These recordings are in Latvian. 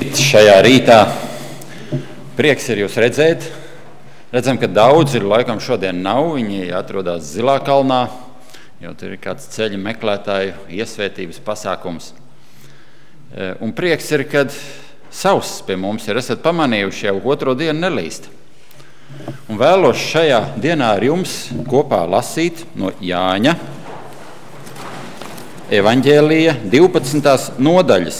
Šajā rītā prieks ir jūs redzēt. Redzam, ka daudzi laikam šodien nav. Viņi atrodas Zilā kalnā, jo tur ir kāds ceļu meklētāju iesvētības pasākums. Un prieks ir, kad sauss pie mums ir. Esat pamanījuši, jau otro dienu nelīst. Un vēlos šajā dienā ar jums kopā lasīt no Jāņa evaņģēlija 12. nodaļas.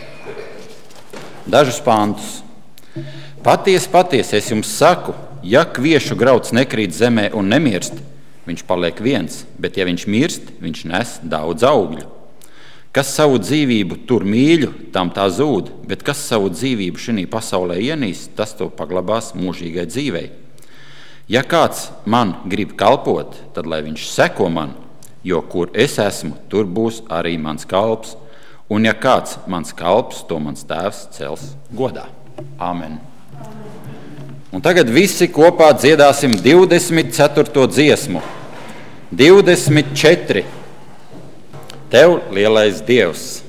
Dažus pantus. Patiesi, es jums saku, ja kviešu grauds nekrīt zemē un nemirst, viņš paliek viens, bet ja viņš mirst, viņš nes daudz augļu. Kas savu dzīvību tur mīļu, tam tā zūd, bet kas savu dzīvību šī pasaulē ienīst, tas to paglabās mūžīgai dzīvei. Ja kāds man grib kalpot, tad lai viņš seko man, jo kur es esmu, tur būs arī mans kalps. Un ja kāds mans kalps, to mans tēvs cels godā. Āmen. Un tagad visi kopā dziedāsim 24. dziesmu. 24. Tev lielais Dievs.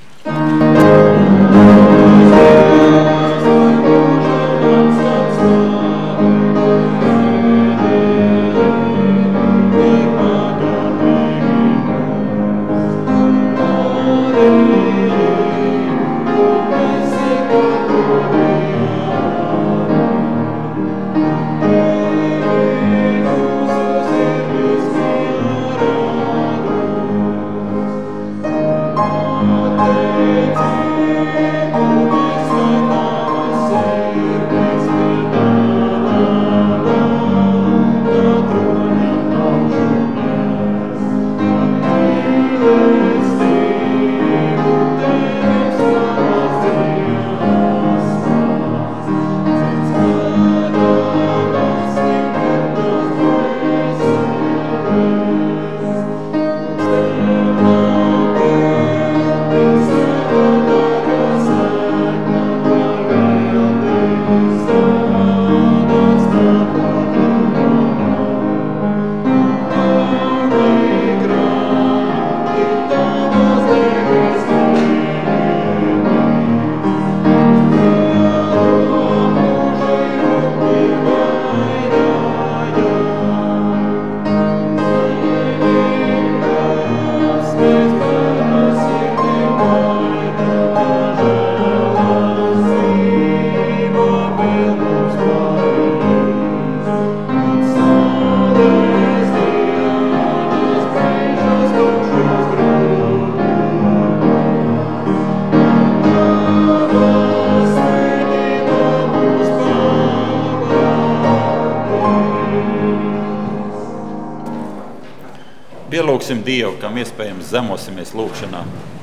Pielūgsim Dievu, kam iespējams zemosimies lūgšanā.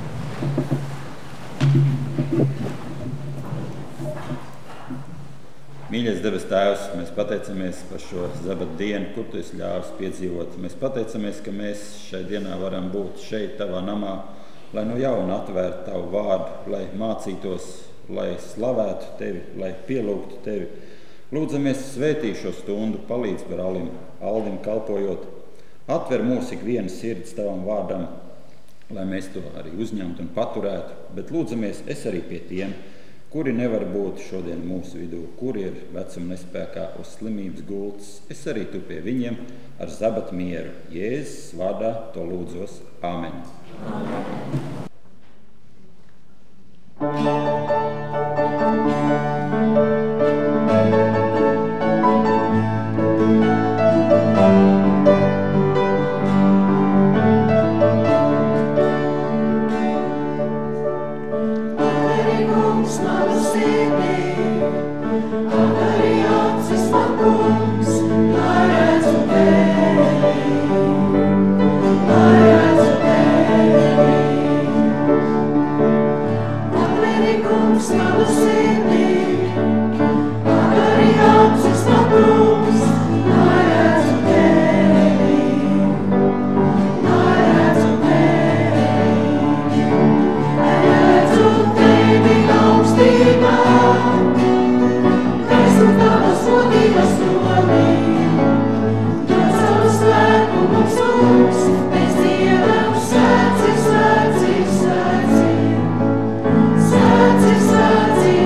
Mīļais debes Tēvs, mēs pateicamies par šo sabata dienu, kur Tu esi ļāvis piedzīvot. Mēs pateicamies, ka mēs šai dienā varam būt šeit, Tavā namā, lai no jauna atvērtu Tavu vārdu, lai mācītos, lai slavētu Tevi, lai pielūgtu Tevi. Lūdzamies, svētī šo stundu, palīdz par Aldim kalpojot. Atver mūsu ikvienas sirds Tavam vārdam, lai mēs to arī uzņemtu un paturētu, bet lūdzamies, es arī pie tiem, kuri nevar būt šodien mūsu vidū, kuri ir vecuma nespēkā uz slimības gultas. Es arī tu pie viņiem ar sabata mieru. Jēzus vārdā to lūdzos. Āmen. Svētī,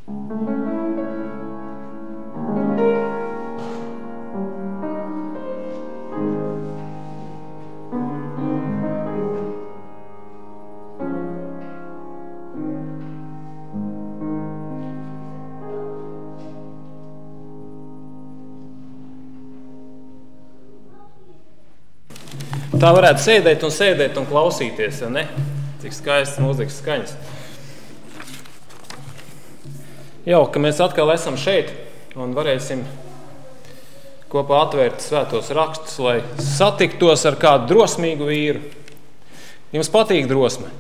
Tā varētu sēdēt un klausīties, ja ne? Cik skaistas mūzikas skaņas. Ka mēs atkal esam šeit un varēsim kopā atvērt svētos rakstus, lai satiktos ar kādu drosmīgu vīru. Jums patīk drosme?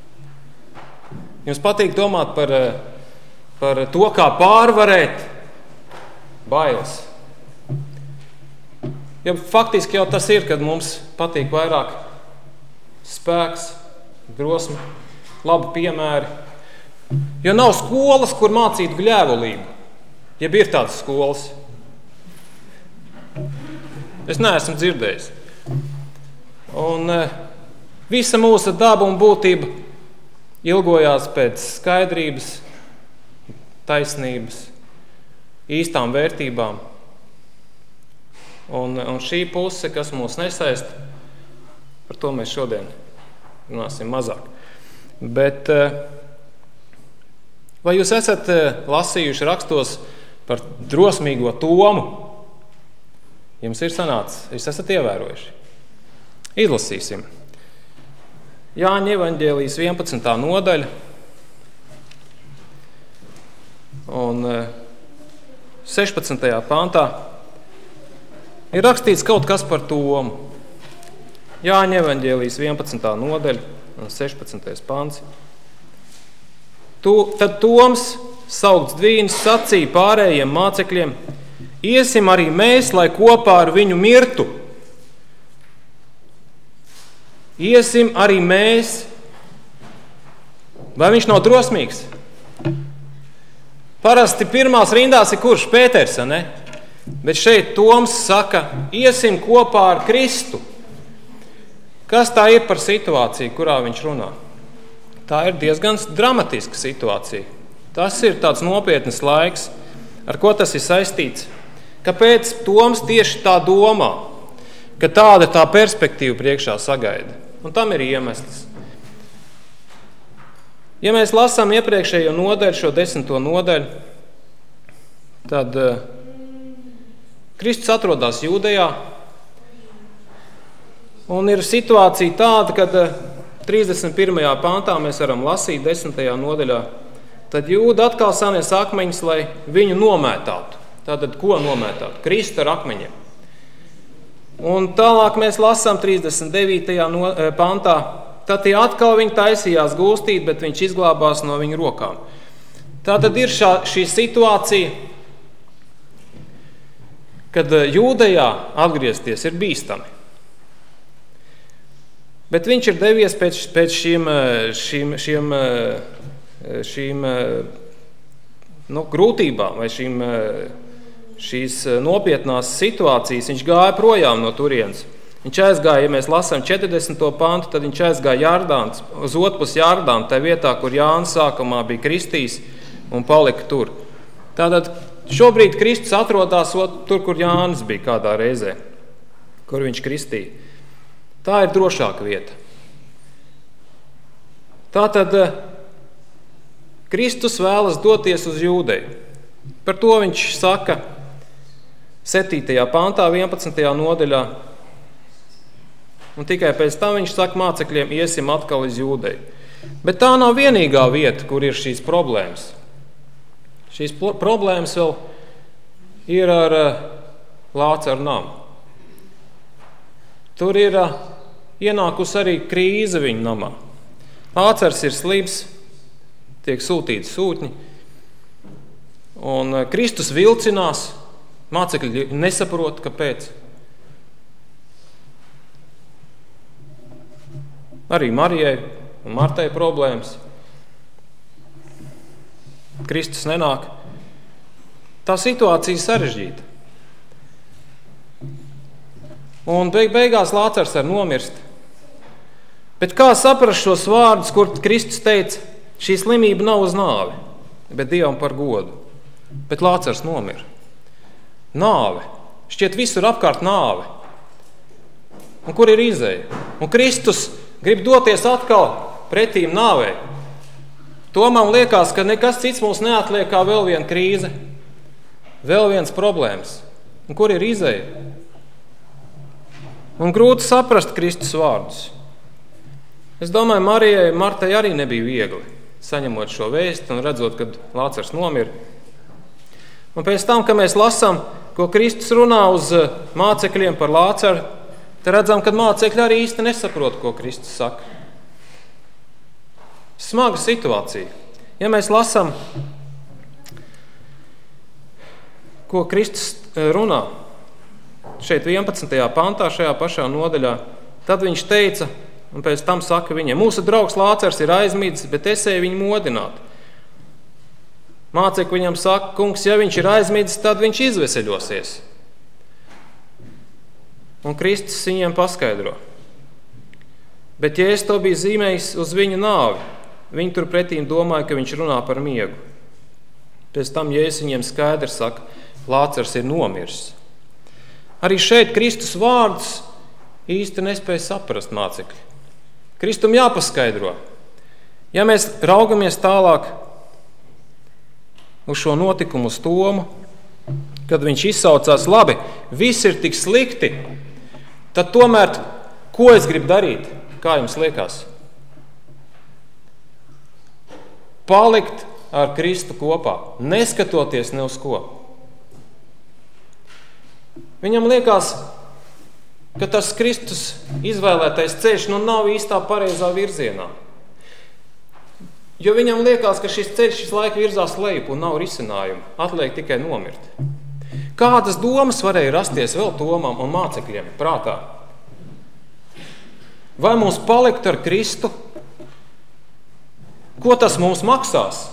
Jums patīk domāt par to, kā pārvarēt bailes? Jo faktiski jau tas ir, kad mums patīk vairāk spēks, drosme, labi piemēri. Jo nav skolas, kur mācītu gļēvolību. Jeb ir tādas skolas. Es neesmu dzirdējis. Un visa mūsu daba un būtība ilgojās pēc skaidrības, taisnības, īstām vērtībām. Un šī puse, kas mūs nesaist, par to mēs šodien runāsim mazāk. Bet vai jūs esat lasījuši rakstos par drosmīgo Tomu? Jums ir sanācis, jūs esat ievērojuši. Izlasīsim. Jāņa evaņģēlijas 11. nodaļa un 16. pantā. Ir rakstīts kaut kas par Tomu. Jāņa evaņģēlijas 11. nodaļa un 16. pants. Tad Toms, saukts Dvīns, sacīja pārējiem mācekļiem: iesim arī mēs, lai kopā ar viņu mirtu. Iesim arī mēs. Vai viņš nav drosmīgs? Parasti pirmās rindās ir kurš? Pēters, ne? Bet šeit Toms saka: iesim kopā ar Kristu. Kas tā ir par situāciju, kurā viņš runā? Tā ir diezgan dramatiska situācija. Tas ir tāds nopietns laiks. Ar ko tas ir saistīts? Kāpēc Toms tieši tā domā, ka tāda tā perspektīva priekšā sagaida? Un tam ir iemesls. Ja mēs lasām iepriekšējo nodaļu, šo 10. nodaļu, tad Kristus atrodas Jūdejā, un ir situācija tāda, kad 31. pantā mēs varam lasīt 10. nodaļā, tad Jūda atkal sanies akmeņus, lai viņu nomētātu. Tātad, ko nomētātu? Kristu ar akmeņiem. Un tālāk mēs lasām 39. pantā, tad tie atkal viņi taisījās gūstīt, bet viņš izglābās no viņu rokām. Tātad ir šī situācija, kad Jūdejā atgriezties ir bīstami. Bet viņš ir devies pēc šīm grūtībām vai šīs nopietnās situācijas. Viņš gāja projām no turienes. Viņš aizgāja, ja mēs lasām 40. pantu, tad viņš aizgāja Jardāns, uz otpus Jardānu, tā vietā, kur Jānis sākumā bija kristījis un palika tur. Tātad šobrīd Kristus atrodas tur, kur Jānis bija kādā reizē, kur viņš kristīja. Tā ir drošāka vieta. Tātad Kristus vēlas doties uz Jūdeju. Par to viņš saka 7. pantā, 11. nodaļā. Un tikai pēc tam viņš saka mācekļiem: iesim atkal uz Jūdeju. Bet tā nav vienīgā vieta, kur ir šīs problēmas. Šīs problēmas vēl ir ar Lācaru namu. Tur ir ienākusi arī krīze viņa namā. Lācars ir slims, tiek sūtīti sūtņi, un Kristus vilcinās, mācekļi nesaprot, kāpēc. Arī Marijai un Martai problēmas. Kristus nenāk. Tā situācija sarežģīta. Un beigās Lācars var nomirst. Bet kā saprast šos vārdus, kur Kristus teica: šī slimība nav uz nāvi? bet Dievam par godu. Bet Lācars nomira. Nāve. Šķiet visur apkārt nāve. Un kur ir izeja? Un Kristus grib doties atkal pretīm nāvei. Tomam liekas, ka nekas cits mums neatliek kā vēl viena krīze, vēl viens problēmas. Un kur ir izeja? Un grūti saprast Kristus vārdus. Es domāju, Martai arī nebija viegli, saņemot šo vēstu un redzot, kad Lācars nomira. Un pēc tam, kad mēs lasām, ko Kristus runā uz mācekļiem par Lācaru, tad redzam, ka mācekļi arī īsti nesaprot, ko Kristus saka. Smaga situācija. Ja mēs lasām, ko Kristus runā šeit 11. pantā, šajā pašā nodaļā, tad viņš teica, un pēc tam saka viņiem, mūsu draugs Lācars ir aizmidzis, bet es eju viņu modināt. Mācekļi viņam saka, kungs, ja viņš ir aizmidzis, tad viņš izveseļosies. Un Kristus viņiem paskaidro. Bet ja es to biju zīmējis uz viņu nāvi, viņi turpretīm domāja, ka viņš runā par miegu. Pēc tam Jēzus viņiem skaidri saka, Lācars ir nomiris. Arī šeit Kristus vārdus īsti nespēja saprast mācekļi. Kristum jāpaskaidro. Ja mēs raugamies tālāk uz šo notikumu uz Tomu, kad viņš izsaucās, labi, viss ir tik slikti, tad tomēr, ko es gribu darīt? Kā jums liekas? Palikt ar Kristu kopā, neskatoties ne uz ko. Viņam liekas, ka tas Kristus izvēlētais ceļš nav īstā pareizā virzienā. Jo viņam liekas, ka šis ceļš šis laika virzās lejup un nav risinājumu. Atliek tikai nomirt. Kādas domas varēja rasties vēl Tomam un mācekļiem prātā? Vai mums palikt ar Kristu? Ko tas mums maksās?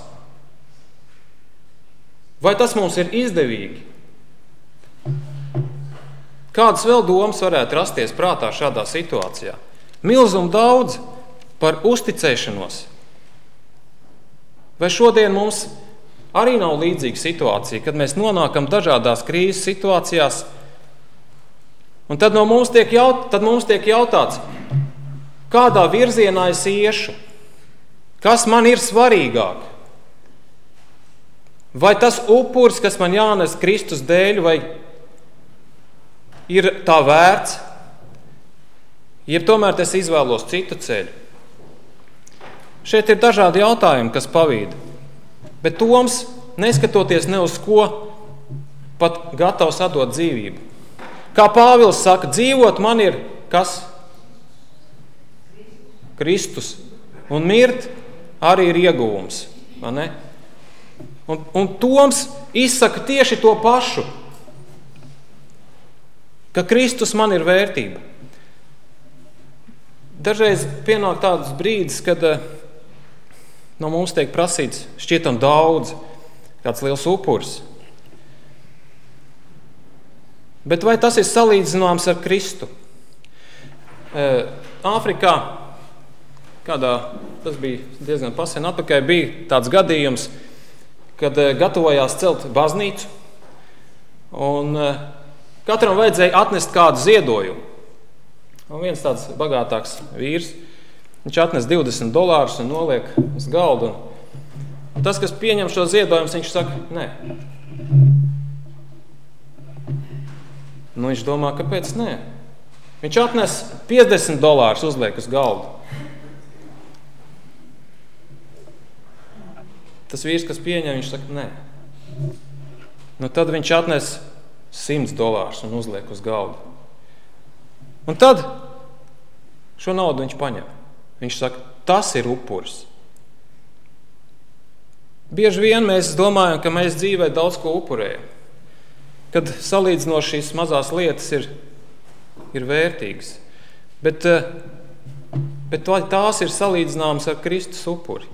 Vai tas mums ir izdevīgi? Kādas vēl domas varētu rasties prātā šādā situācijā? Milzum daudz par uzticēšanos. Vai šodien mums arī nav līdzīga situācija, kad mēs nonākam dažādās krīzes situācijās, un tad mums tiek jautāts, kādā virzienā es iešu, kas man ir svarīgāk? Vai tas upuris, kas man jānes Kristus dēļ, vai ir tā vērts, jeb tomēr es izvēlos citu ceļu? Šeit ir dažādi jautājumi, kas pavīd, bet Toms, neskatoties ne uz ko, pat gatavs atdot dzīvību. Kā Pāvils saka, dzīvot man ir kas? Kristus. Un mirt arī ir ieguvums. Vai ne? Un Toms izsaka tieši to pašu, ka Kristus man ir vērtība. Dažreiz pienāk tāds brīdis, kad no mums tiek prasīts šķietam daudz, kāds liels upuris. Bet vai tas ir salīdzināms ar Kristu? Āfrikā, tas bija diezgan pasen atpakaļ, bija tāds gadījums, kad gatavojās celt baznīcu, un katram vajadzēja atnest kādu ziedojumu. Un viens tāds bagātāks vīrs, viņš atnes $20 un noliek uz galdu. Un tas, kas pieņem šo ziedojumus, viņš saka, nē. Viņš domā, kāpēc nē? Viņš atnes $50, uzliek uz galdu. Tas vīrs, kas pieņem, viņš saka, nē. Tad viņš atnes $100 un uzliek uz galdu. Un tad šo naudu viņš paņem. Viņš saka, tas ir upuris. Bieži vien mēs domājam, ka mēs dzīvē daudz ko upurējam. Kad salīdzinoši šīs mazās lietas ir vērtīgas. Bet tās ir salīdzināmas ar Kristus upuri.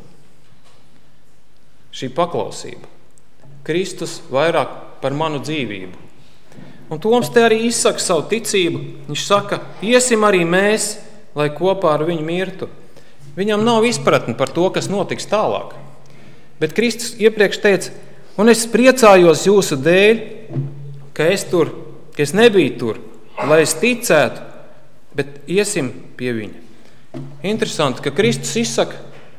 Šī paklausība. Kristus vairāk par manu dzīvību. Un Toms te arī izsaka savu ticību. Viņš saka, iesim arī mēs, lai kopā ar viņu mirtu. Viņam nav izpratni par to, kas notiks tālāk. Bet Kristus iepriekš teica, un es priecājos jūsu dēļ, ka es nebiju tur, lai es ticētu, bet iesim pie viņa. Interesanti, ka Kristus izsaka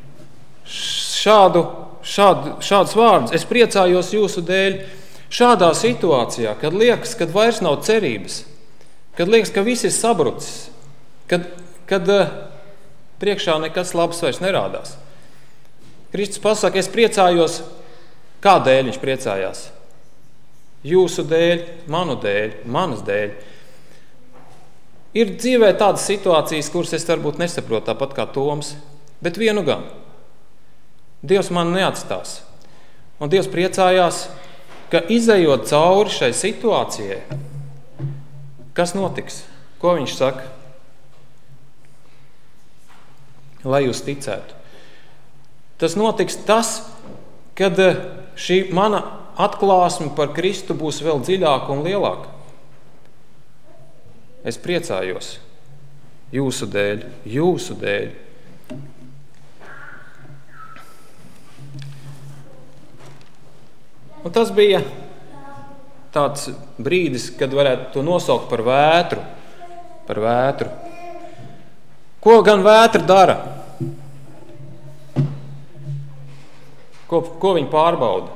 šādus vārdus. Es priecājos jūsu dēļ šādā situācijā, kad liekas, kad vairs nav cerības, kad liekas, ka viss ir sabrucis, kad priekšā nekas labs vairs nerādās. Kristus pasaka, es priecājos, kādēļ viņš priecājās? Jūsu dēļ, manu dēļ, manas dēļ. Ir dzīvē tādas situācijas, kuras es varbūt nesaprotu tāpat kā Toms, bet vienu gan. Dievs man neatstās. Un Dievs priecājās, ka izejot cauri šai situācijai, kas notiks? Ko viņš saka? Lai jūs ticētu. Tas notiks tas, kad šī mana atklāsme par Kristu būs vēl dziļāka un lielāka. Es priecājos jūsu dēļ. Un tas bija tāds brīdis, kad varētu to nosaukt par vētru. Ko gan vētra dara? Ko viņi pārbauda?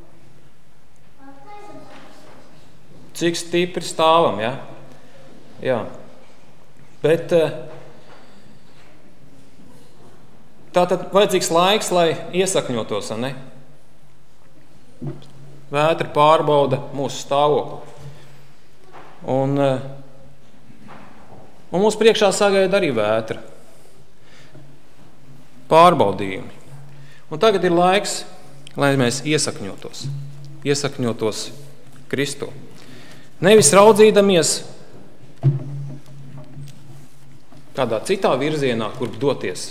Cik stipri stāvam, ja? Jā. Bet tātad vajadzīgs laiks, lai iesakņotos, ne? Vētra pārbauda mūsu stāvokli. Un mūsu priekšā sagaida arī vētra. Pārbaudījumi. Un tagad ir laiks, lai mēs iesakņotos Kristu. Nevis raudzīdamies kādā citā virzienā, kur doties,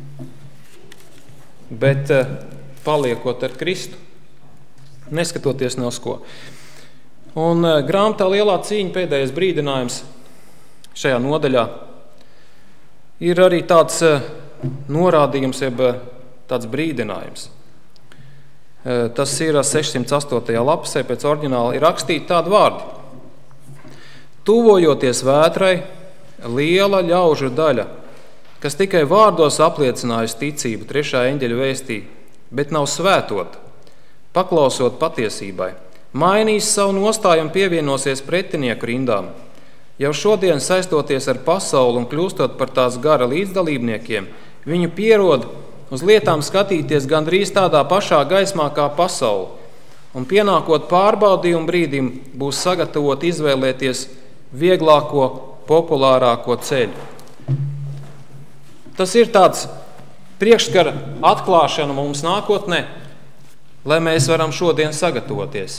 bet paliekot ar Kristu, neskatoties ne uz ko. Un grāmatā Lielā cīņa pēdējais brīdinājums šajā nodaļā ir arī tāds norādījums, jeb tāds brīdinājums. Tas ir 608. lapsē, pēc oriģināla ir rakstīti tādi vārdi. Tuvojoties vētrai, liela ļaužu daļa, kas tikai vārdos apliecinājusi ticību 3. eņģeļa vēstī, bet nav svētota, paklausot patiesībai, mainīs savu nostāju un pievienosies pretinieku rindām. Jau šodien saistoties ar pasauli un kļūstot par tās gara līdzdalībniekiem, viņu pierod uz lietām skatīties gandrīz tādā pašā gaismā kā pasauli, un pienākot pārbaudījumu brīdim būs sagatavot izvēlēties vieglāko, populārāko ceļu. Tas ir tāds priekšskara atklāšana mums nākotnē, lai mēs varam šodien sagatavoties.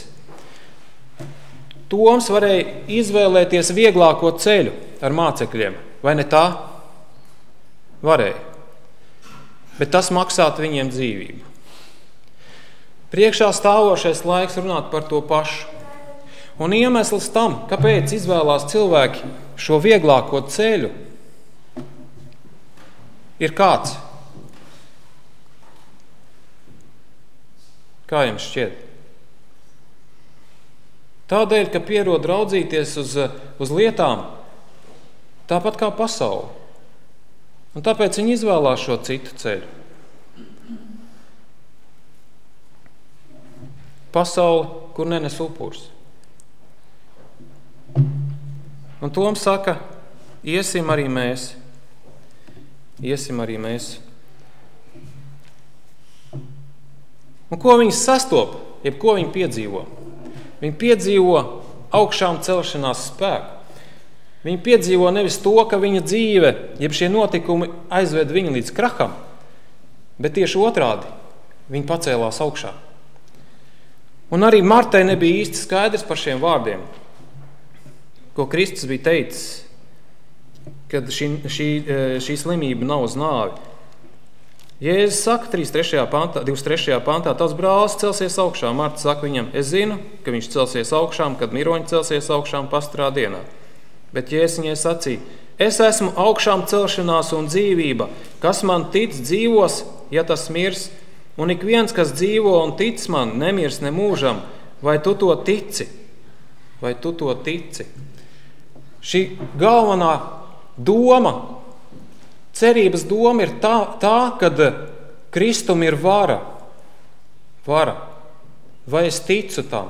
Toms varēja izvēlēties vieglāko ceļu ar mācekļiem, vai ne tā? Varēja. Bet tas maksātu viņiem dzīvību. Priekšā stāvošais laiks runāt par to pašu. Un iemesls tam, kāpēc izvēlās cilvēki šo vieglāko ceļu, ir kāds. Kā jums šķiet? Tādēļ, ka pierod raudzīties uz lietām tāpat kā pasauli. Un tāpēc viņi izvēlās šo citu ceļu. Pasauli, kur nenes upurs. Un Toms saka, iesim arī mēs. Un ko viņi sastop, jeb ko viņi piedzīvo? Viņi piedzīvo augšām celšanās spēku. Viņi piedzīvo nevis to, ka viņa dzīve, jeb šie notikumi aizved viņu līdz kraham, bet tieši otrādi, viņi pacēlās augšā. Un arī Martai nebija īsti skaidrs par šiem vārdiem, ko Kristus bija teicis, kad šī slimība nav uz nāvi. Jēzus saka 23. pantā, tavs brālis celsies augšā. Marta saka viņam, es zinu, ka viņš celsies augšām, kad miroņi celsies augšām pastarā dienā. Bet Jēzus viņai sacīja, es esmu augšām celšanās un dzīvība. Kas man tic dzīvos, ja tas mirs, un ik viens, kas dzīvo un tic man, nemirs nemūžam. Vai tu to tici? Vai tu to tici? Šī galvenā doma, cerības doma ir tā, kad Kristum ir vara. Vai es ticu tam?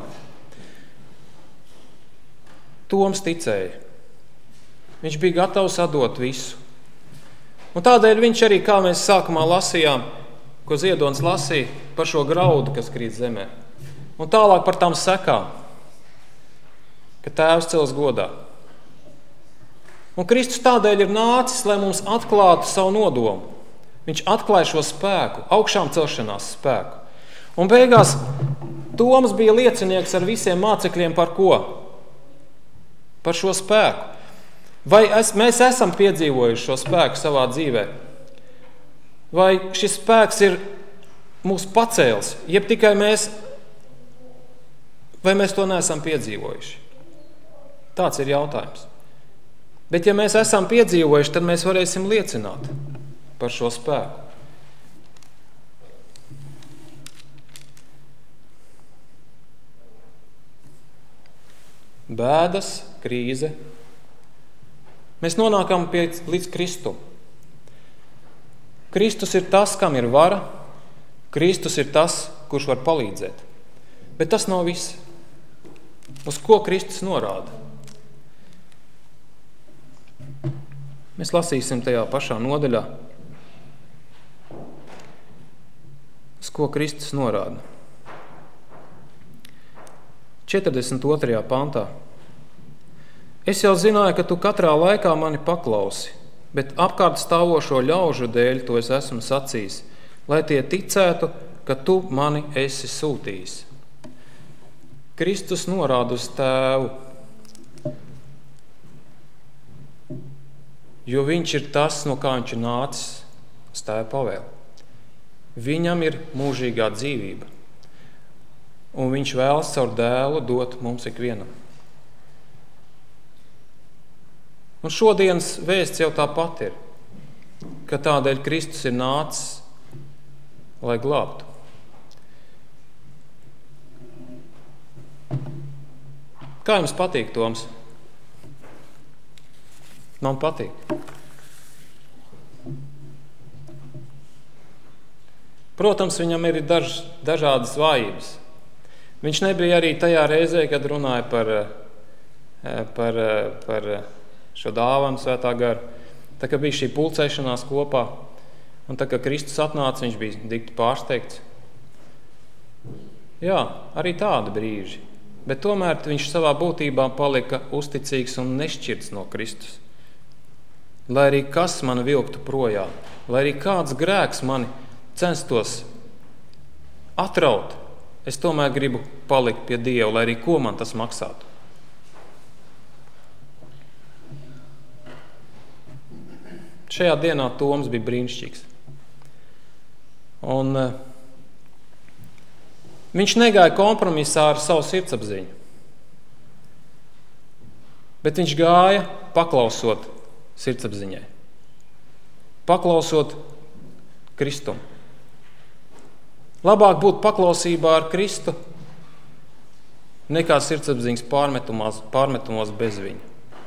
Toms ticēja. Viņš bija gatavs atdot visu. Un tādēļ viņš arī, kā mēs sākumā lasījām, ko Ziedonis lasīja par šo graudu, kas krīt zemē. Un tālāk par tām sekām, ka Tēvs cels godā. Un Kristus tādēļ ir nācis, lai mums atklātu savu nodomu. Viņš atklāja šo spēku, augšām celšanās spēku. Un beigās Toms bija liecinieks ar visiem mācekļiem par ko? Par šo spēku. Vai mēs esam piedzīvojuši šo spēku savā dzīvē? Vai šis spēks ir mūs pacēls, jeb tikai vai mēs to neesam piedzīvojuši? Tāds ir jautājums. Bet ja mēs esam piedzīvojuši, tad mēs varēsim liecināt par šo spēku. Bēdas, krīze. Mēs nonākam līdz Kristum. Kristus ir tas, kam ir vara. Kristus ir tas, kurš var palīdzēt. Bet tas nav viss. Uz ko Kristus norāda? Mēs lasīsim tajā pašā nodaļā. Uz ko Kristus norāda? 42. pantā. Es jau zināju, ka tu katrā laikā mani paklausi, bet apkārt stāvošo ļaužu dēļ to es esmu sacījis, lai tie ticētu, ka tu mani esi sūtījis. Kristus norāda uz Tēvu, jo viņš ir tas, no kā viņš ir nācis uz Tēva pavēli. Viņam ir mūžīgā dzīvība, un viņš vēlas caur dēlu dot mums ikvienam. Un šodienas vēsts jau tāpat ir, ka tādēļ Kristus ir nācis, lai glābtu. Kā jums patīk, Toms? Man patīk. Protams, viņam ir dažādas vājības. Viņš nebija arī tajā reizē, kad runāja par šo dāvanu Svētā gara. Tā kā bija šī pulcēšanās kopā, un tā kā Kristus atnāca, viņš bija dikti pārsteigts. Jā, arī tādi brīži. Bet tomēr viņš savā būtībā palika uzticīgs un nešķirts no Kristus. Lai arī kas mani vilktu projām, lai arī kāds grēks mani censtos atraut, es tomēr gribu palikt pie Dieva, lai arī ko man tas maksātu. Šajā dienā Toms bija brīnišķīgs. Un viņš negāja kompromisā ar savu sirdsapziņu, bet viņš gāja paklausot sirdsapziņai, paklausot Kristum. Labāk būt paklausībā ar Kristu nekā sirdsapziņas pārmetumos bez viņa.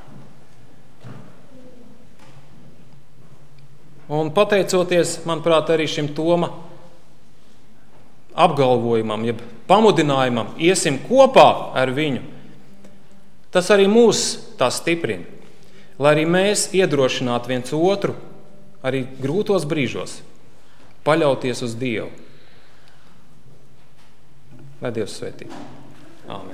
Un pateicoties, manuprāt, arī šim Toma apgalvojumam, jeb pamudinājumam, iesim kopā ar viņu, tas arī mūs tā stiprina, lai arī mēs iedrošinātu viens otru arī grūtos brīžos paļauties uz Dievu. Lai Dievs svētī. Āmen.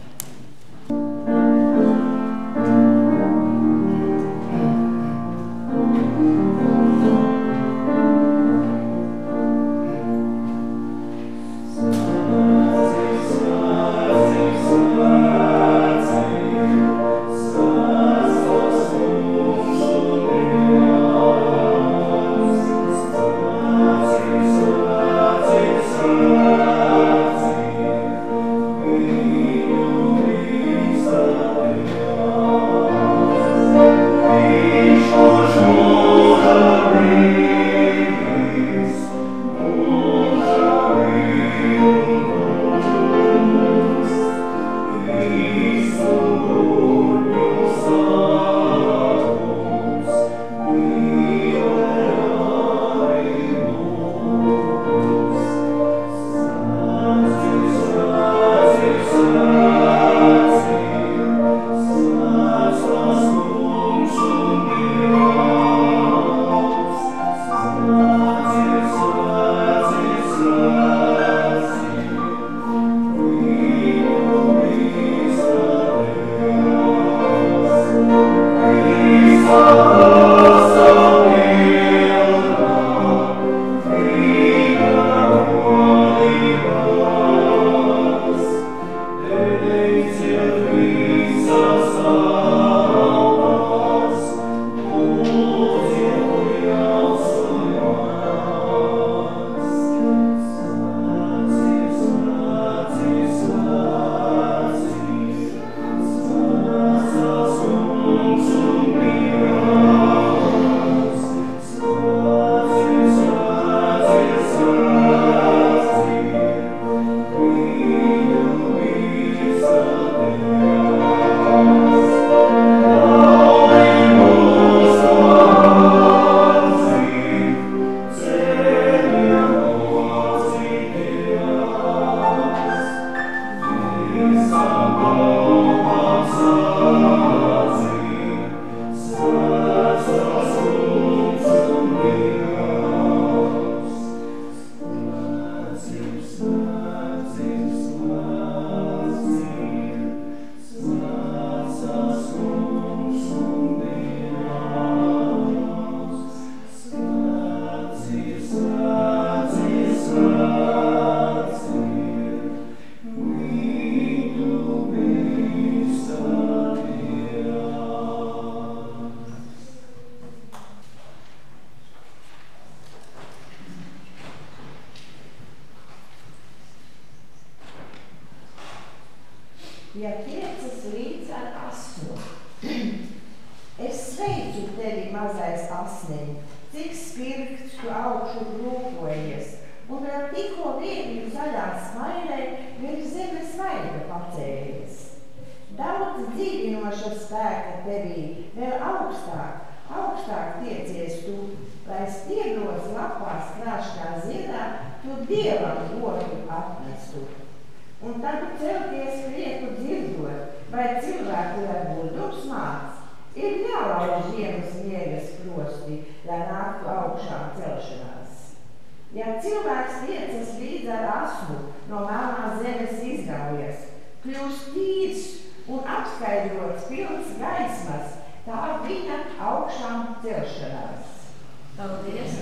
Ja tiecas līdz ar asnu. Es sveicu tevi, mazais asniņ, cik spirgts tu augšu rūkojies, un vēl tikko viegli zaļā smailē virs zemes vaiga pacēlies. Daudz dzīvinoša spēka tevī, vēl augstāk tiecies tu, lai stiebros lapās krāškā ziedā, tu Dievam godu atnestu. Un tad celties prieku dzirdot, vai cilvēku ar gudrums māc, ir jālauž ziemas miegas prosti, lai nāktu augšām celšanās. Ja cilvēks tiecas līdz ar asnu, no melnās zemes izgaujas, kļūst tīrs un apskaidrots pilns gaismas, tā viņa augšām celšanās. Paldies!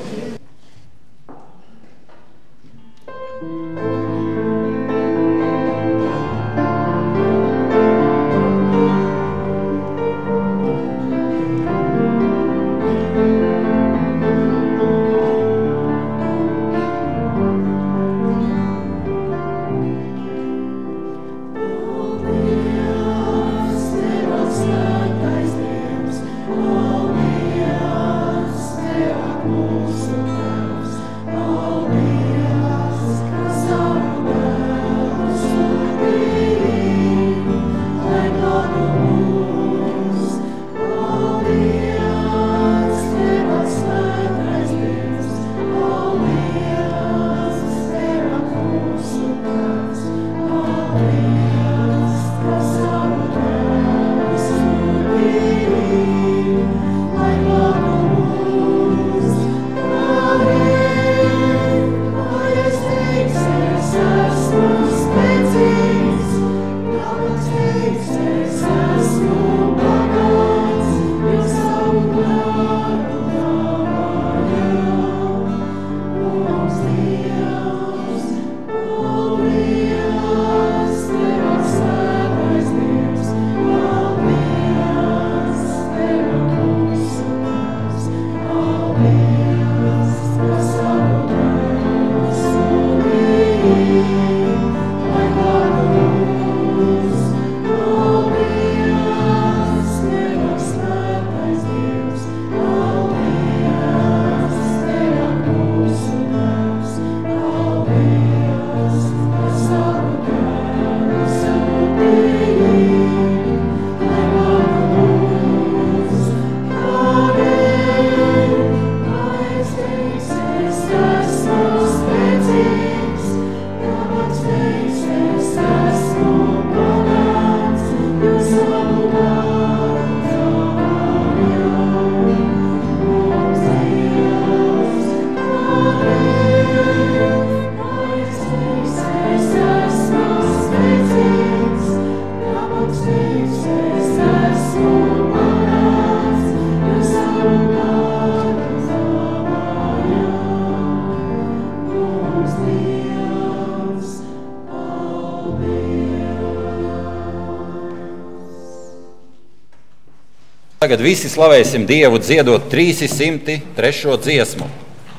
Tagad visi slavēsim Dievu dziedot 303. dziesmu.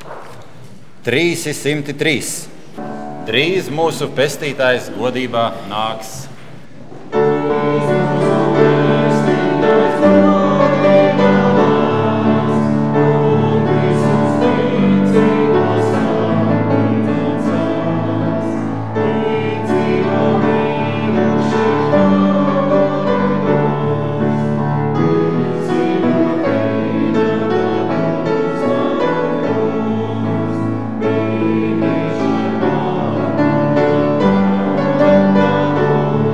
303. Drīz mūsu pestītājs godībā nāks. Oh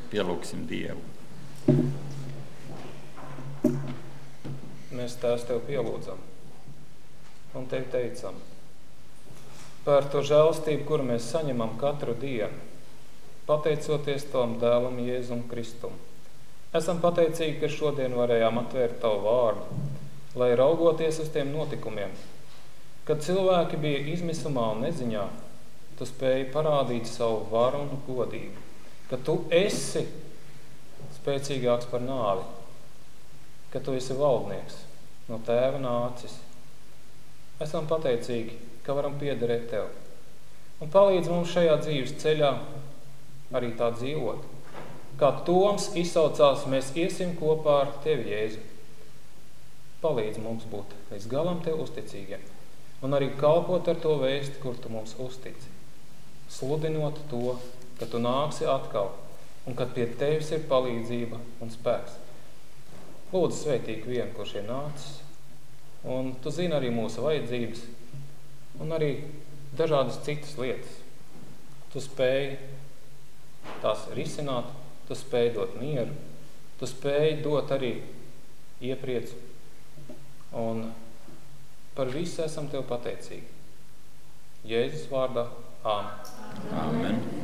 Pielūgsim Dievu. Mēs Tēvs Tev pielūdzam un Tev teicam par to žēlastību, kuru mēs saņemam katru dienu, pateicoties Tavam dēlam Jēzum Kristum. Esam pateicīgi, ka šodien varējām atvērt Tavu vārdu, lai raugoties uz tiem notikumiem, kad cilvēki bija izmisumā un neziņā, Tu spēji parādīt savu varu un godību, ka Tu esi spēcīgāks par nāvi, ka Tu esi valdnieks, no Tēva nācis. Esam pateicīgi, ka varam piederēt Tev. Un palīdz mums šajā dzīves ceļā arī tā dzīvot. Kā Toms izsaucās, mēs iesim kopā ar Tevi, Jēzu. Palīdz mums būt līdz galam Tev uzticīgiem un arī kalpot ar to vēsti, kur Tu mums uztici. Sludinot to, ka Tu nāksi atkal un kad pie Tevis ir palīdzība un spēks. Lūdzu svētīgi vienu, kurš ir nācis, un Tu zini arī mūsu vajadzības un arī dažādas citas lietas. Tu spēji tās risināt, Tu spēji dot mieru, Tu spēji dot arī iepriecu, un par visu esam Tev pateicīgi. Jēzus vārdā. Āmen. Āmen.